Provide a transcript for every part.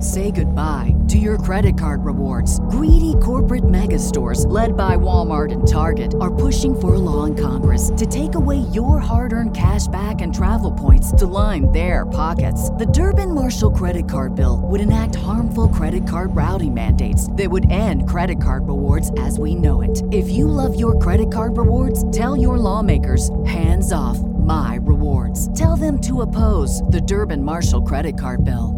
Say goodbye to your credit card rewards. Greedy corporate mega stores, led by Walmart and Target, are pushing for a law in Congress to take away your hard-earned cash back and travel points to line their pockets. The Durbin-Marshall credit card bill would enact harmful credit card routing mandates that would end credit card rewards as we know it. If you love your credit card rewards, tell your lawmakers, hands off my rewards. Tell them to oppose the Durbin-Marshall credit card bill.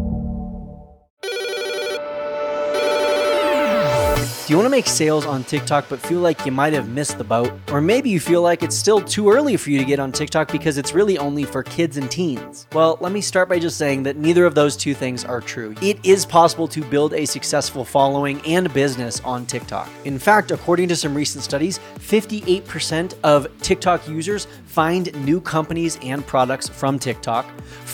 Do you want to make sales on TikTok but feel like you might have missed the boat? Or maybe you feel like it's still too early for you to get on TikTok because it's really only for kids and teens. Well, let me start by just saying that neither of those two things are true. It is possible to build a successful following and business on TikTok. In fact, according to some recent studies, 58% of TikTok users find new companies and products from TikTok.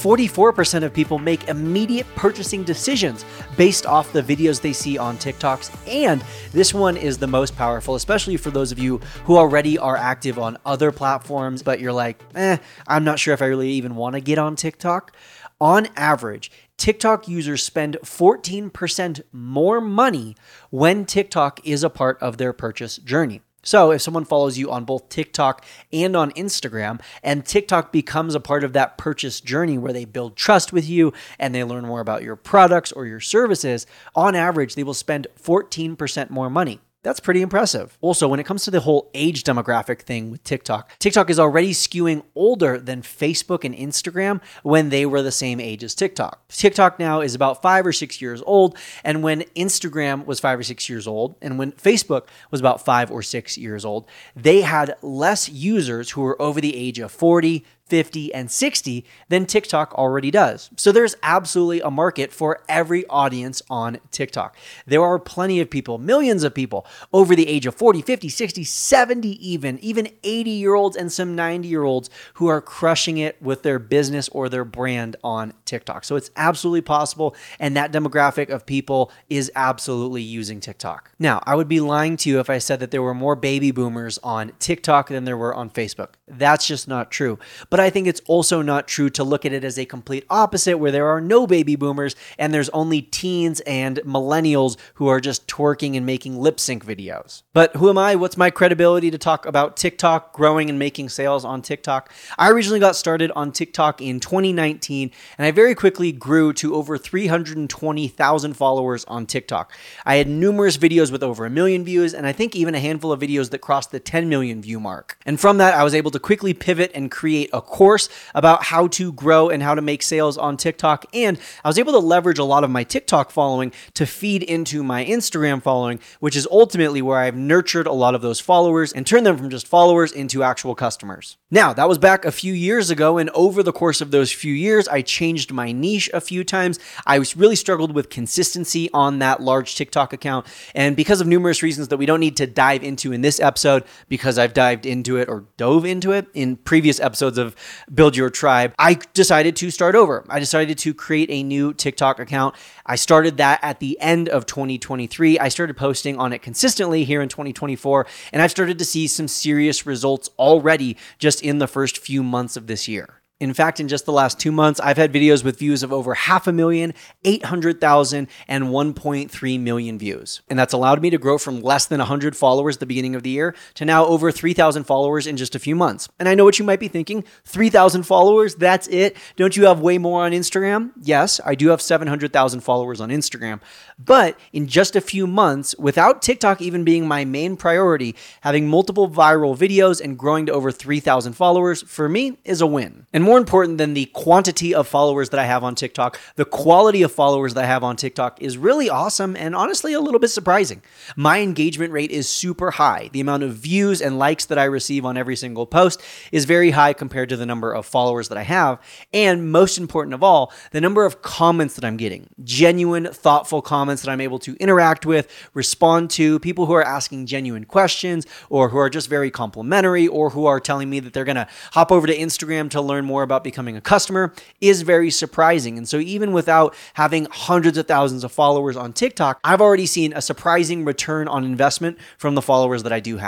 44% of people make immediate purchasing decisions based off the videos they see on TikToks, and this one is the most powerful, especially for those of you who already are active on other platforms, but you're like, I'm not sure if I really even want to get on TikTok. On average, TikTok users spend 14% more money when TikTok is a part of their purchase journey. So if someone follows you on both TikTok and on Instagram, and TikTok becomes a part of that purchase journey where they build trust with you and they learn more about your products or your services, on average, they will spend 14% more money. That's pretty impressive. Also, when it comes to the whole age demographic thing with TikTok, TikTok is already skewing older than Facebook and Instagram when they were the same age as TikTok. TikTok now is about 5 or 6 years old, and when Instagram was 5 or 6 years old, and when Facebook was about 5 or 6 years old, they had less users who were over the age of 40, 50, and 60 than TikTok already does. So there's absolutely a market for every audience on TikTok. There are plenty of people, millions of people over the age of 40, 50, 60, 70 even 80-year-olds and some 90-year-olds who are crushing it with their business or their brand on TikTok. So it's absolutely possible, and that demographic of people is absolutely using TikTok. Now, I would be lying to you if I said that there were more baby boomers on TikTok than there were on Facebook. That's just not true. But I think it's also not true to look at it as a complete opposite where there are no baby boomers and there's only teens and millennials who are just twerking and making lip sync videos. But who am I? What's my credibility to talk about TikTok, growing and making sales on TikTok? I originally got started on TikTok in 2019 and I very quickly grew to over 320,000 followers on TikTok. I had numerous videos with over 1 million views and I think even a handful of videos that crossed the 10 million view mark. And from that, I was able to quickly pivot and create a course about how to grow and how to make sales on TikTok. And I was able to leverage a lot of my TikTok following to feed into my Instagram following, which is ultimately where I've nurtured a lot of those followers and turned them from just followers into actual customers. Now, that was back a few years ago, and over the course of those few years, I changed my niche a few times. I really struggled with consistency on that large TikTok account, and because of numerous reasons that we don't need to dive into in this episode, because I've dived into it or dove into it in previous episodes of Build Your Tribe, I decided to start over. I decided to create a new TikTok account. I started that at the end of 2023. I started posting on it consistently here in 2024, and I've started to see some serious results already just in the first few months of this year. In fact, in just the last 2 months, I've had videos with views of over 500,000, 800,000, and 1.3 million views. And that's allowed me to grow from less than 100 followers at the beginning of the year to now over 3,000 followers in just a few months. And I know what you might be thinking, 3,000 followers, that's it? Don't you have way more on Instagram? Yes, I do have 700,000 followers on Instagram. But in just a few months, without TikTok even being my main priority, having multiple viral videos and growing to over 3,000 followers, for me, is a win. And more important than the quantity of followers that I have on TikTok, the quality of followers that I have on TikTok is really awesome and honestly a little bit surprising. My engagement rate is super high. The amount of views and likes that I receive on every single post is very high compared to the number of followers that I have. And most important of all, the number of comments that I'm getting. Genuine, thoughtful comments that I'm able to interact with, respond to, people who are asking genuine questions or who are just very complimentary or who are telling me that they're going to hop over to Instagram to learn more about becoming a customer is very surprising. And so even without having hundreds of thousands of followers on TikTok, I've already seen a surprising return on investment from the followers that I do have.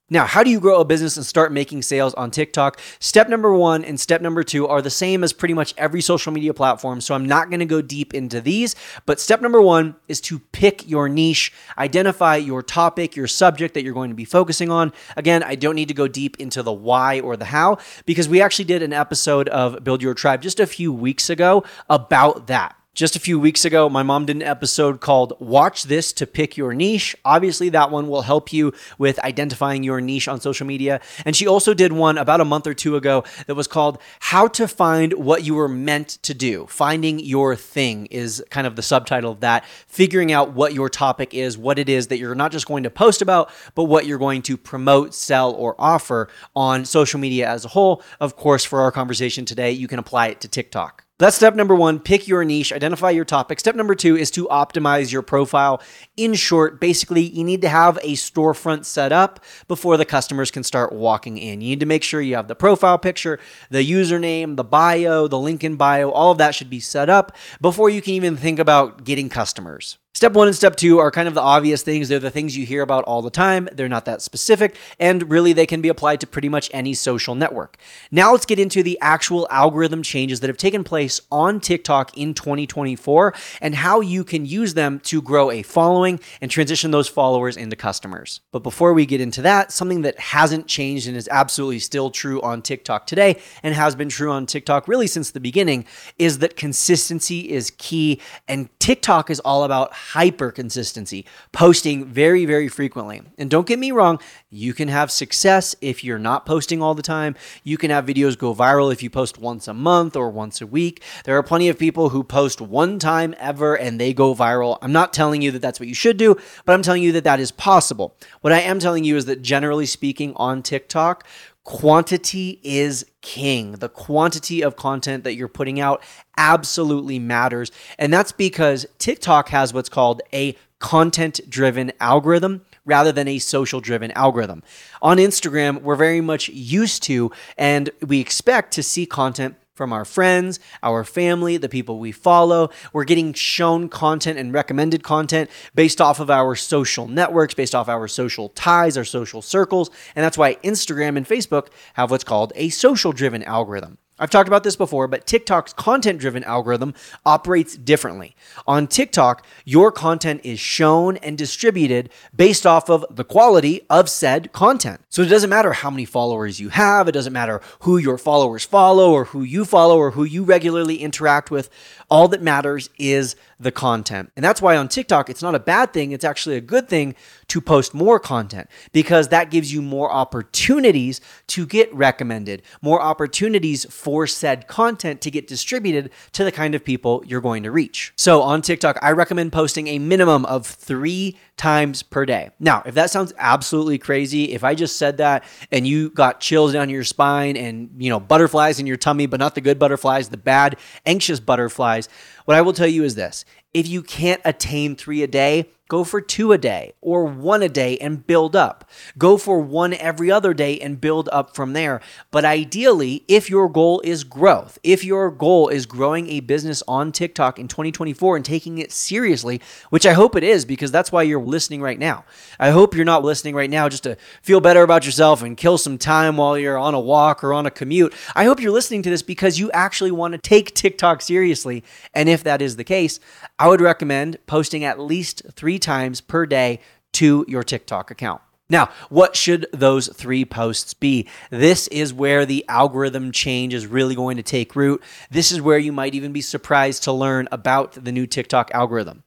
Now, how do you grow a business and start making sales on TikTok? Step number 1 and step number 2 are the same as pretty much every social media platform, so I'm not going to go deep into these. But step number 1 is to pick your niche, identify your topic, your subject that you're going to be focusing on. Again, I don't need to go deep into the why or the how because we actually did an episode of Build Your Tribe just a few weeks ago about that. Just a few weeks ago, my mom did an episode called Watch This to Pick Your Niche. Obviously, that one will help you with identifying your niche on social media. And she also did one about a month or two ago that was called How to Find What You Were Meant to Do. Finding Your Thing is kind of the subtitle of that. Figuring out what your topic is, what it is that you're not just going to post about, but what you're going to promote, sell, or offer on social media as a whole. Of course, for our conversation today, you can apply it to TikTok. That's step number 1, pick your niche, identify your topic. Step number 2 is to optimize your profile. In short, basically, you need to have a storefront set up before the customers can start walking in. You need to make sure you have the profile picture, the username, the bio, the link in bio, all of that should be set up before you can even think about getting customers. Step 1 and step 2 are kind of the obvious things. They're the things you hear about all the time. They're not that specific, and really they can be applied to pretty much any social network. Now let's get into the actual algorithm changes that have taken place on TikTok in 2024 and how you can use them to grow a following and transition those followers into customers. But before we get into that, something that hasn't changed and is absolutely still true on TikTok today and has been true on TikTok really since the beginning is that consistency is key, and TikTok is all about hyper consistency, posting very, very frequently. And don't get me wrong, you can have success if you're not posting all the time. You can have videos go viral if you post once a month or once a week. There are plenty of people who post one time ever and they go viral. I'm not telling you that that's what you should do, but I'm telling you that that is possible. What I am telling you is that generally speaking on TikTok, quantity is king. The quantity of content that you're putting out absolutely matters. And that's because TikTok has what's called a content-driven algorithm rather than a social-driven algorithm. On Instagram, we're very much used to and we expect to see content from our friends, our family, the people we follow. We're getting shown content and recommended content based off of our social networks, based off our social ties, our social circles. And that's why Instagram and Facebook have what's called a social-driven algorithm. I've talked about this before, but TikTok's content-driven algorithm operates differently. On TikTok, your content is shown and distributed based off of the quality of said content. So it doesn't matter how many followers you have, it doesn't matter who your followers follow or who you regularly interact with. All that matters is the content. And that's why on TikTok, it's not a bad thing, it's actually a good thing to post more content because that gives you more opportunities to get recommended, more opportunities for said content to get distributed to the kind of people you're going to reach. So on TikTok, I recommend posting a minimum of 3 times per day. Now, if that sounds absolutely crazy, if I just said that and you got chills down your spine and, butterflies in your tummy, but not the good butterflies, the bad, anxious butterflies, what I will tell you is this. If you can't attain 3 a day, go for 2 a day or 1 a day and build up. Go for 1 every other day and build up from there. But ideally, if your goal is growth, if your goal is growing a business on TikTok in 2024 and taking it seriously, which I hope it is because that's why you're listening right now. I hope you're not listening right now just to feel better about yourself and kill some time while you're on a walk or on a commute. I hope you're listening to this because you actually want to take TikTok seriously. And if that is the case, I would recommend posting at least 3 times per day to your TikTok account. Now, what should those 3 posts be? This is where the algorithm change is really going to take root. This is where you might even be surprised to learn about the new TikTok algorithm.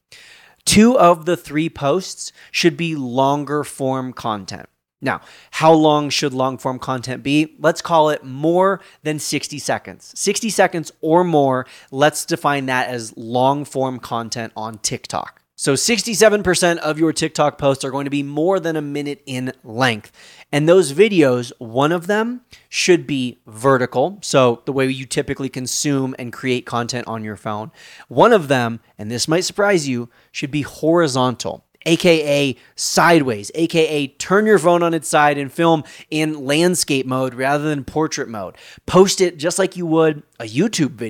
2 of the 3 posts should be longer form content. Now, how long should long form content be? Let's call it more than 60 seconds. 60 seconds or more, let's define that as long form content on TikTok. So 67% of your TikTok posts are going to be more than a minute in length. And those videos, one of them should be vertical, so the way you typically consume and create content on your phone. One of them, and this might surprise you, should be horizontal, aka sideways, aka turn your phone on its side and film in landscape mode rather than portrait mode. Post it just like you would a YouTube video.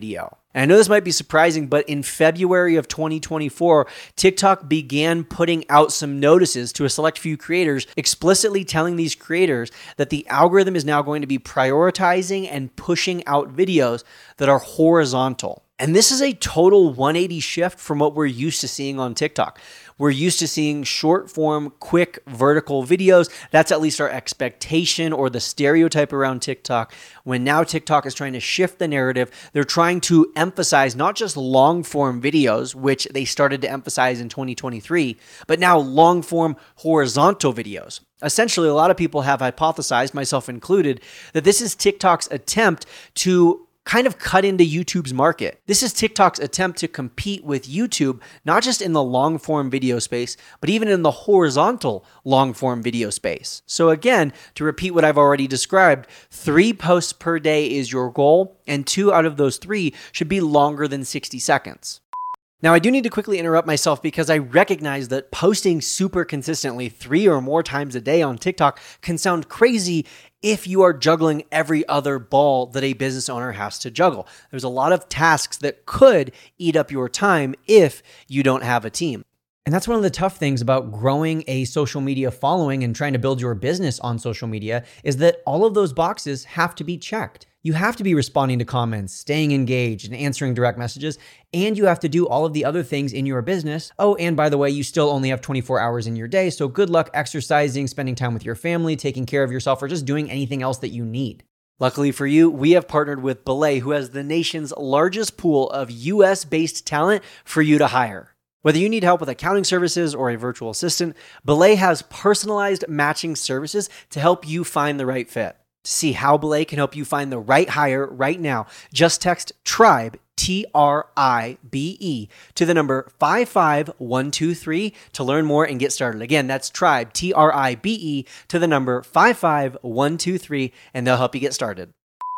And I know this might be surprising, but in February of 2024, TikTok began putting out some notices to a select few creators, explicitly telling these creators that the algorithm is now going to be prioritizing and pushing out videos that are horizontal. And this is a total 180 shift from what we're used to seeing on TikTok. We're used to seeing short form, quick vertical videos. That's at least our expectation or the stereotype around TikTok. When now TikTok is trying to shift the narrative, they're trying to emphasize not just long form videos, which they started to emphasize in 2023, but now long form horizontal videos. Essentially, a lot of people have hypothesized, myself included, that this is TikTok's attempt to kind of cut into YouTube's market. This is TikTok's attempt to compete with YouTube, not just in the long form video space, but even in the horizontal long form video space. So again, to repeat what I've already described, 3 posts per day is your goal, and 2 out of those 3 should be longer than 60 seconds. Now, I do need to quickly interrupt myself because I recognize that posting super consistently 3 or more times a day on TikTok can sound crazy if you are juggling every other ball that a business owner has to juggle. There's a lot of tasks that could eat up your time if you don't have a team. And that's one of the tough things about growing a social media following and trying to build your business on social media is that all of those boxes have to be checked. You have to be responding to comments, staying engaged, and answering direct messages, and you have to do all of the other things in your business. Oh, and by the way, you still only have 24 hours in your day, so good luck exercising, spending time with your family, taking care of yourself, or just doing anything else that you need. Luckily for you, we have partnered with Belay, who has the nation's largest pool of US-based talent for you to hire. Whether you need help with accounting services or a virtual assistant, Belay has personalized matching services to help you find the right fit. To see how Belay can help you find the right hire right now, just text TRIBE, TRIBE, to the number 55123 to learn more and get started. Again, that's TRIBE, TRIBE, to the number 55123, and they'll help you get started.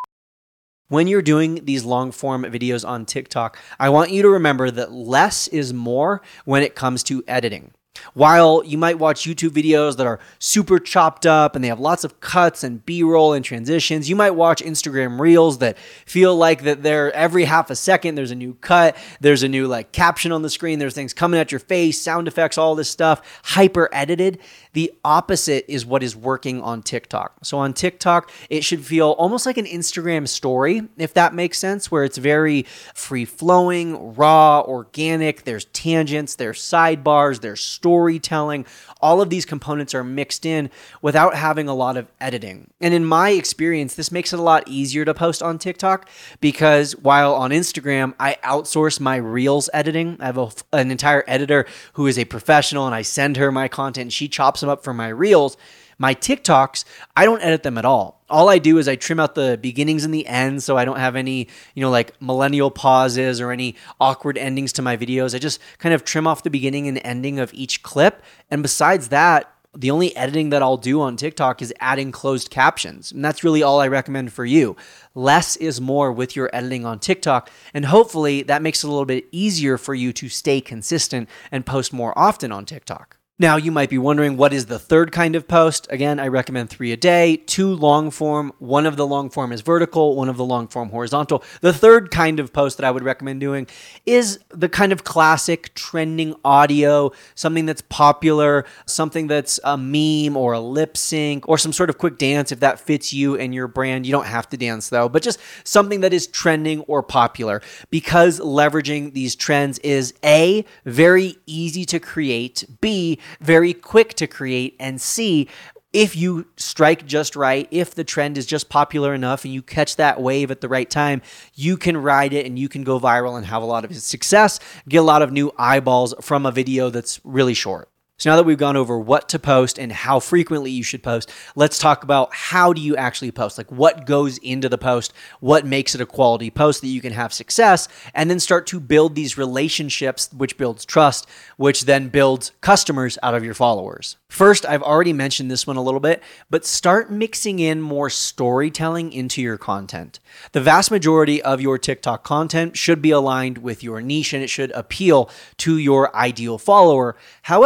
When you're doing these long form videos on TikTok, I want you to remember that less is more when it comes to editing. While you might watch YouTube videos that are super chopped up and they have lots of cuts and B-roll and transitions, you might watch Instagram Reels that feel like that they're every half a second, there's a new cut, there's a new caption on the screen, there's things coming at your face, sound effects, all this stuff, hyper edited. The opposite is what is working on TikTok. So on TikTok, it should feel almost like an Instagram story, if that makes sense, where it's very free-flowing, raw, organic, there's tangents, there's sidebars, there's storytelling. All of these components are mixed in without having a lot of editing. And in my experience, this makes it a lot easier to post on TikTok because while on Instagram, I outsource my Reels editing. I have an entire editor who is a professional and I send her my content and she chops them up for my Reels. My TikToks, I don't edit them at all. All I do is I trim out the beginnings and the ends so I don't have any, millennial pauses or any awkward endings to my videos. I just kind of trim off the beginning and ending of each clip. And besides that, the only editing that I'll do on TikTok is adding closed captions. And that's really all I recommend for you. Less is more with your editing on TikTok. And hopefully that makes it a little bit easier for you to stay consistent and post more often on TikTok. Now, you might be wondering, what is the third kind of post? Again, I recommend 3 a day, 2 long form. One of the long form is vertical, one of the long form horizontal. The third kind of post that I would recommend doing is the kind of classic trending audio, something that's popular, something that's a meme or a lip sync or some sort of quick dance if that fits you and your brand. You don't have to dance though, but just something that is trending or popular, because leveraging these trends is A, very easy to create, B, very quick to create, and C, if you strike just right, if the trend is just popular enough and you catch that wave at the right time, you can ride it and you can go viral and have a lot of success, get a lot of new eyeballs from a video that's really short. So now that we've gone over what to post and how frequently you should post, let's talk about how do you actually post? Like what goes into the post, what makes it a quality post that you can have success, and then start to build these relationships, which builds trust, which then builds customers out of your followers. First, I've already mentioned this one a little bit, but start mixing in more storytelling into your content. The vast majority of your TikTok content should be aligned with your niche and it should appeal to your ideal follower. However, on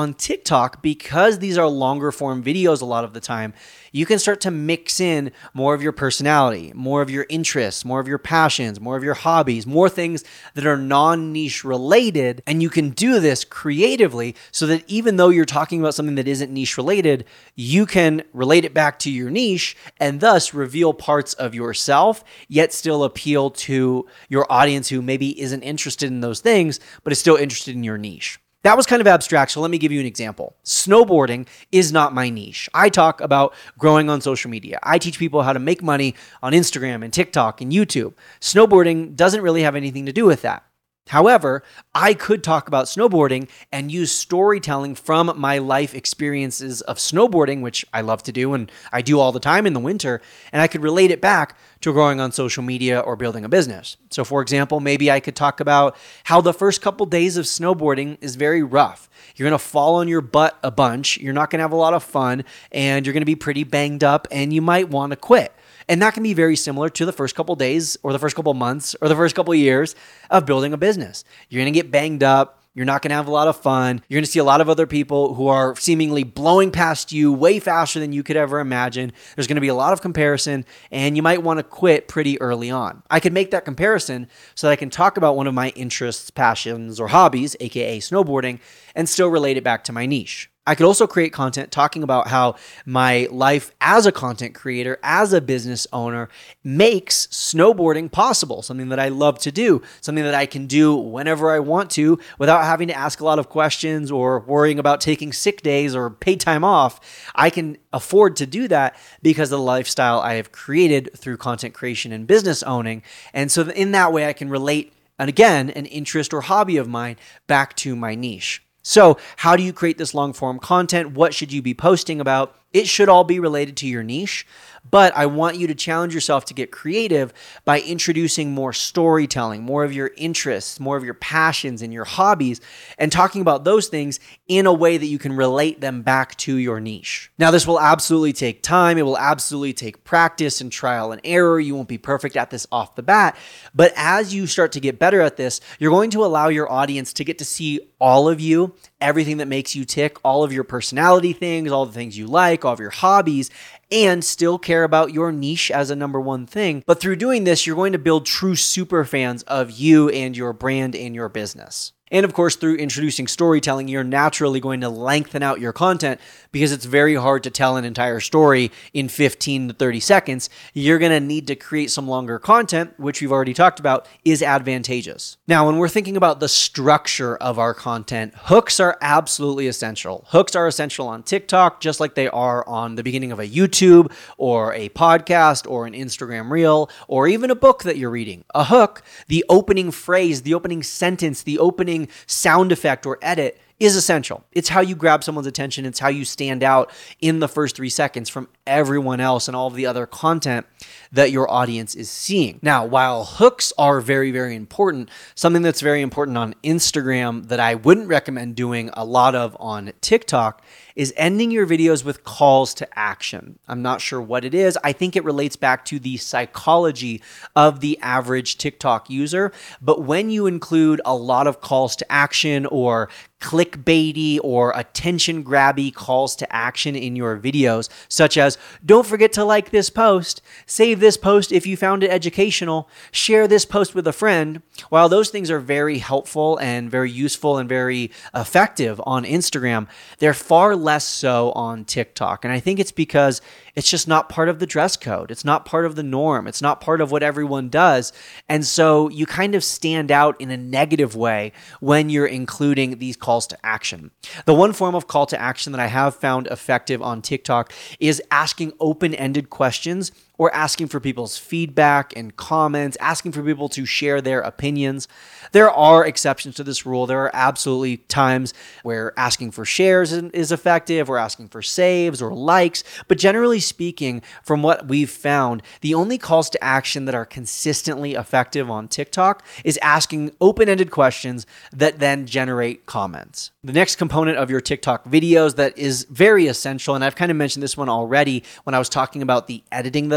on TikTok, because these are longer form videos a lot of the time, you can start to mix in more of your personality, more of your interests, more of your passions, more of your hobbies, more things that are non-niche related. And you can do this creatively so that even though you're talking about something that isn't niche related, you can relate it back to your niche and thus reveal parts of yourself, yet still appeal to your audience who maybe isn't interested in those things, but is still interested in your niche. That was kind of abstract, so let me give you an example. Snowboarding is not my niche. I talk about growing on social media. I teach people how to make money on Instagram and TikTok and YouTube. Snowboarding doesn't really have anything to do with that. However, I could talk about snowboarding and use storytelling from my life experiences of snowboarding, which I love to do and I do all the time in the winter, and I could relate it back to growing on social media or building a business. So for example, maybe I could talk about how the first couple days of snowboarding is very rough. You're going to fall on your butt a bunch, you're not going to have a lot of fun, and you're going to be pretty banged up, and you might want to quit. And that can be very similar to the first couple days or the first couple months or the first couple years of building a business. You're going to get banged up. You're not going to have a lot of fun. You're going to see a lot of other people who are seemingly blowing past you way faster than you could ever imagine. There's going to be a lot of comparison, and you might want to quit pretty early on. I could make that comparison so that I can talk about one of my interests, passions, or hobbies, aka snowboarding, and still relate it back to my niche. I could also create content talking about how my life as a content creator, as a business owner, makes snowboarding possible, something that I love to do, something that I can do whenever I want to without having to ask a lot of questions or worrying about taking sick days or paid time off. I can afford to do that because of the lifestyle I have created through content creation and business owning. And so in that way, I can relate, and again, an interest or hobby of mine back to my niche. So how do you create this long form content? What should you be posting about? It should all be related to your niche, but I want you to challenge yourself to get creative by introducing more storytelling, more of your interests, more of your passions and your hobbies, and talking about those things in a way that you can relate them back to your niche. Now, this will absolutely take time. It will absolutely take practice and trial and error. You won't be perfect at this off the bat, but as you start to get better at this, you're going to allow your audience to get to see all of you, everything that makes you tick, all of your personality things, all the things you like, all of your hobbies, and still care about your niche as a number one thing. But through doing this, you're going to build true super fans of you and your brand and your business. And of course, through introducing storytelling, you're naturally going to lengthen out your content because it's very hard to tell an entire story in 15 to 30 seconds. You're going to need to create some longer content, which we've already talked about, is advantageous. Now, when we're thinking about the structure of our content, hooks are absolutely essential. Hooks are essential on TikTok, just like they are on the beginning of a YouTube or a podcast or an Instagram reel or even a book that you're reading. A hook, the opening phrase, the opening sentence, the opening sound effect or edit is essential. It's how you grab someone's attention. It's how you stand out in the first 3 seconds from everyone else and all of the other content that your audience is seeing. Now, while hooks are very, very important, something that's very important on Instagram that I wouldn't recommend doing a lot of on TikTok is ending your videos with calls to action. I'm not sure what it is. I think it relates back to the psychology of the average TikTok user. But when you include a lot of calls to action or clickbaity or attention grabby calls to action in your videos, such as don't forget to like this post, save this post if you found it educational, share this post with a friend. While those things are very helpful and very useful and very effective on Instagram, they're far less so on TikTok. And I think it's because it's just not part of the dress code. It's not part of the norm. It's not part of what everyone does. And so you kind of stand out in a negative way when you're including these calls to action. The one form of call to action that I have found effective on TikTok is asking open-ended questions or asking for people's feedback and comments, asking for people to share their opinions. There are exceptions to this rule. There are absolutely times where asking for shares is effective or asking for saves or likes. But generally speaking, from what we've found, the only calls to action that are consistently effective on TikTok is asking open-ended questions that then generate comments. The next component of your TikTok videos that is very essential, and I've kind of mentioned this one already when I was talking about the editing that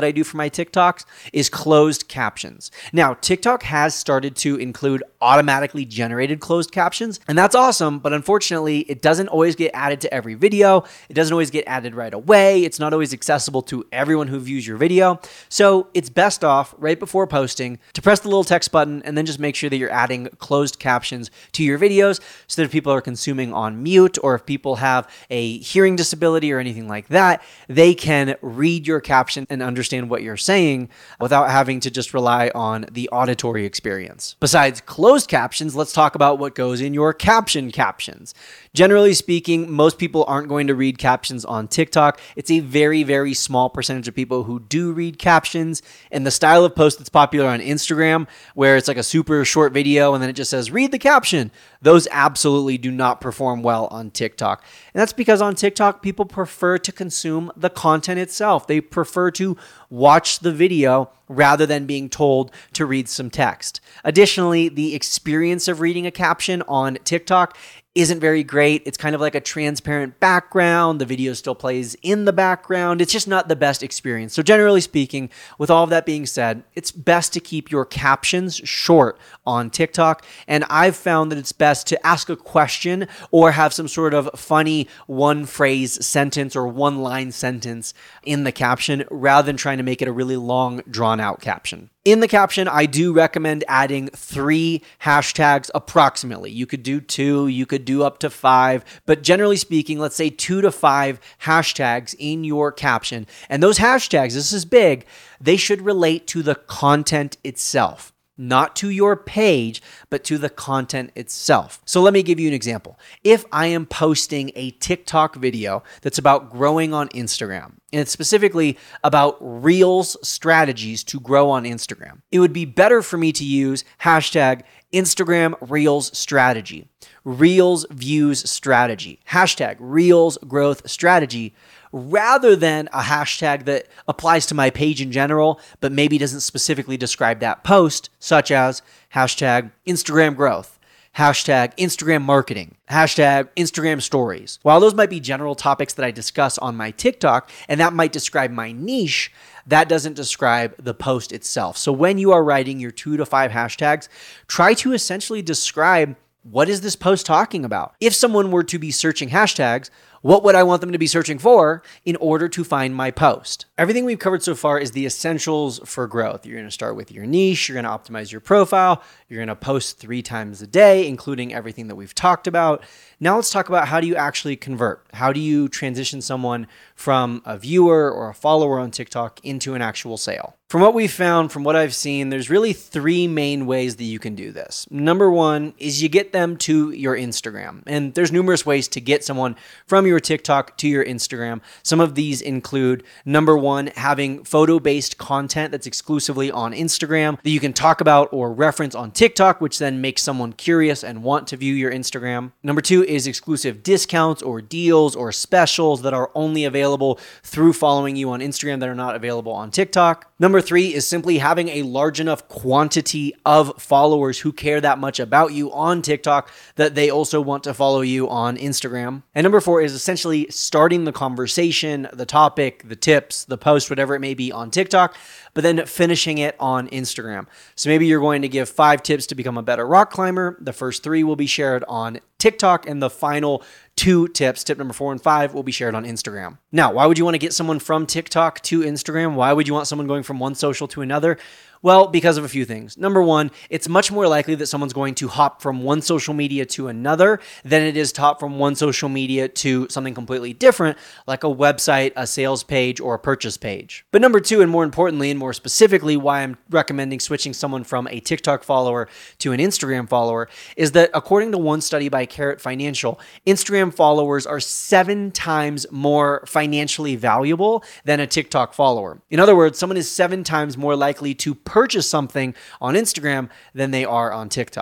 that I do for my TikToks is closed captions. Now, TikTok has started to include automatically generated closed captions, and that's awesome, but unfortunately, it doesn't always get added to every video. It doesn't always get added right away. It's not always accessible to everyone who views your video. So it's best off right before posting to press the little text button and then just make sure that you're adding closed captions to your videos so that if people are consuming on mute or if people have a hearing disability or anything like that, they can read your caption and understand what you're saying without having to just rely on the auditory experience. Besides closed captions, let's talk about what goes in your captions. Generally speaking, most people aren't going to read captions on TikTok. It's a very, very small percentage of people who do read captions. And the style of post that's popular on Instagram, where it's like a super short video and then it just says, read the caption, those absolutely do not perform well on TikTok. And that's because on TikTok, people prefer to consume the content itself. They prefer to watch the video rather than being told to read some text. Additionally, the experience of reading a caption on TikTok isn't very great. It's kind of like a transparent background. The video still plays in the background. It's just not the best experience. So generally speaking, with all of that being said, it's best to keep your captions short on TikTok. And I've found that it's best to ask a question or have some sort of funny one phrase sentence or one line sentence in the caption rather than trying to make it a really long drawn out caption. In the caption, I do recommend adding 3 hashtags approximately. You could do 2, you could do up to 5, but generally speaking, let's say 2 to 5 hashtags in your caption. And those hashtags, this is big, they should relate to the content itself. Not to your page, but to the content itself. So let me give you an example. If I am posting a TikTok video that's about growing on Instagram, and it's specifically about Reels strategies to grow on Instagram, it would be better for me to use hashtag Instagram Reels strategy, Reels views strategy, hashtag Reels growth strategy, rather than a hashtag that applies to my page in general, but maybe doesn't specifically describe that post, such as hashtag Instagram growth, hashtag Instagram marketing, hashtag Instagram stories. While those might be general topics that I discuss on my TikTok, and that might describe my niche, that doesn't describe the post itself. So when you are writing your 2 to 5 hashtags, try to essentially describe what is this post talking about? If someone were to be searching hashtags, what would I want them to be searching for in order to find my post? Everything we've covered so far is the essentials for growth. You're going to start with your niche. You're going to optimize your profile. You're going to post 3 times a day, including everything that we've talked about. Now let's talk about how do you actually convert? How do you transition someone from a viewer or a follower on TikTok into an actual sale? From what we've found, from what I've seen, there's really 3 main ways that you can do this. Number 1 is you get them to your Instagram. And there's numerous ways to get someone from your TikTok to your Instagram. Some of these include, number 1, having photo-based content that's exclusively on Instagram that you can talk about or reference on TikTok, which then makes someone curious and want to view your Instagram. Number 2 is exclusive discounts or deals or specials that are only available through following you on Instagram that are not available on TikTok. Number 3 is simply having a large enough quantity of followers who care that much about you on TikTok that they also want to follow you on Instagram. And number 4 is essentially starting the conversation, the topic, the tips, the post, whatever it may be on TikTok, but then finishing it on Instagram. So maybe you're going to give 5 tips to become a better rock climber. The first 3 will be shared on TikTok, and the final 2 tips, tip number 4 and 5, will be shared on Instagram. Now, why would you want to get someone from TikTok to Instagram? Why would you want someone going from one social to another? Well, because of a few things. Number 1, it's much more likely that someone's going to hop from one social media to another than it is to hop from one social media to something completely different, like a website, a sales page, or a purchase page. But number 2, and more importantly, and more specifically, why I'm recommending switching someone from a TikTok follower to an Instagram follower is that according to one study by Carrot Financial, Instagram followers are 7 times more financially valuable than a TikTok follower. In other words, someone is 7 times more likely to purchase something on Instagram than they are on TikTok.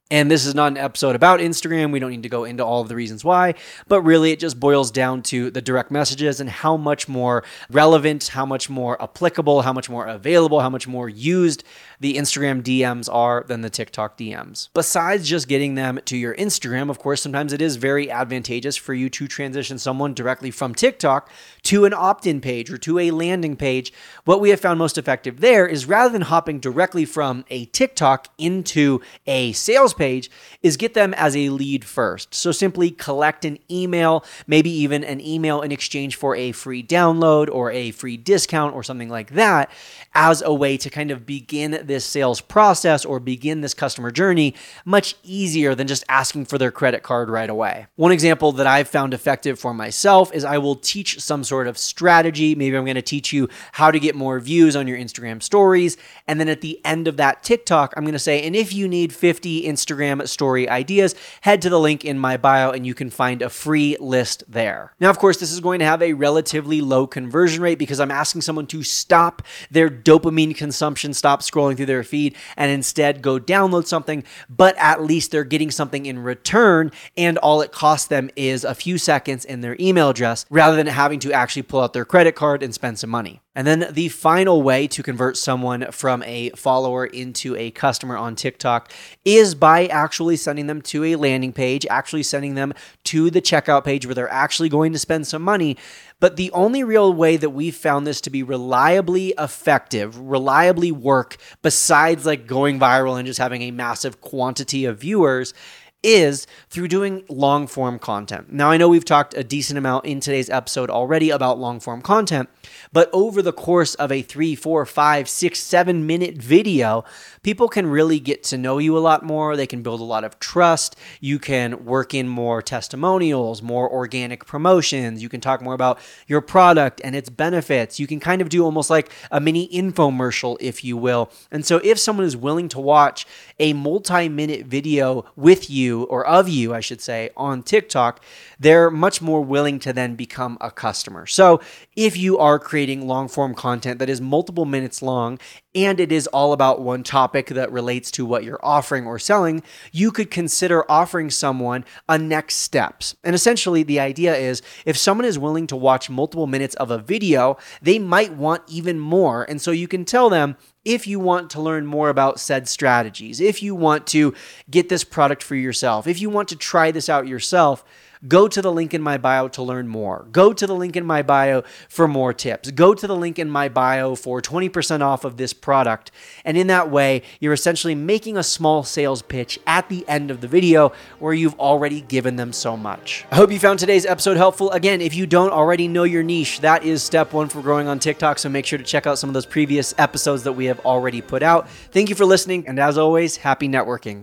And this is not an episode about Instagram. We don't need to go into all of the reasons why, but really it just boils down to the direct messages and how much more relevant, how much more applicable, how much more available, how much more used the Instagram DMs are than the TikTok DMs. Besides just getting them to your Instagram, of course, sometimes it is very advantageous for you to transition someone directly from TikTok to an opt-in page or to a landing page. What we have found most effective there is rather than hopping directly from a TikTok into a sales page, is get them as a lead first. So simply collect an email, maybe even an email in exchange for a free download or a free discount or something like that as a way to kind of begin this sales process or begin this customer journey much easier than just asking for their credit card right away. One example that I've found effective for myself is I will teach some sort of strategy. Maybe I'm going to teach you how to get more views on your Instagram stories. And then at the end of that TikTok, I'm going to say, and if you need 50 Instagram story ideas, head to the link in my bio and you can find a free list there. Now, of course, this is going to have a relatively low conversion rate because I'm asking someone to stop their dopamine consumption, stop scrolling through their feed, and instead go download something, but at least they're getting something in return, and all it costs them is a few seconds in their email address rather than having to actually pull out their credit card and spend some money. And then the final way to convert someone from a follower into a customer on TikTok is by actually sending them to a landing page, actually sending them to the checkout page where they're actually going to spend some money. But the only real way that we've found this to be reliably effective, reliably work, besides like going viral and just having a massive quantity of viewers, is through doing long form content. Now, I know we've talked a decent amount in today's episode already about long form content, but over the course of a 3, 4, 5, 6, 7 minute video, people can really get to know you a lot more. They can build a lot of trust. You can work in more testimonials, more organic promotions. You can talk more about your product and its benefits. You can kind of do almost like a mini infomercial, if you will. And so if someone is willing to watch a multi-minute video with you, or of you, I should say, on TikTok, they're much more willing to then become a customer. So if you are creating long form content that is multiple minutes long and it is all about one topic that relates to what you're offering or selling, you could consider offering someone a next steps. And essentially the idea is if someone is willing to watch multiple minutes of a video, they might want even more. And so you can tell them, if you want to learn more about said strategies, if you want to get this product for yourself, if you want to try this out yourself, go to the link in my bio to learn more. Go to the link in my bio for more tips. Go to the link in my bio for 20% off of this product. And in that way, you're essentially making a small sales pitch at the end of the video where you've already given them so much. I hope you found today's episode helpful. Again, if you don't already know your niche, that is step one for growing on TikTok. So make sure to check out some of those previous episodes that we have already put out. Thank you for listening. And as always, happy networking.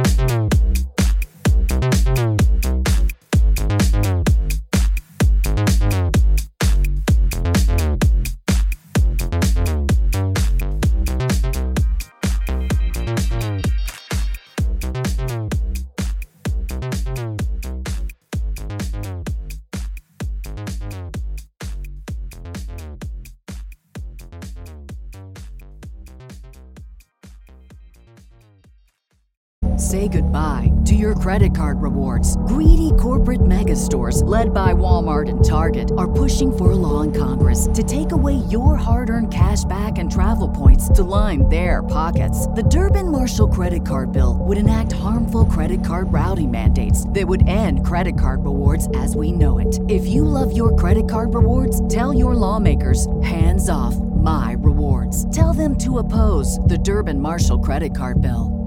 Say goodbye to your credit card rewards. Greedy corporate mega stores, led by Walmart and Target, are pushing for a law in Congress to take away your hard-earned cash back and travel points to line their pockets. The Durbin-Marshall credit card bill would enact harmful credit card routing mandates that would end credit card rewards as we know it. If you love your credit card rewards, tell your lawmakers, hands off my rewards. Tell them to oppose the Durbin-Marshall credit card bill.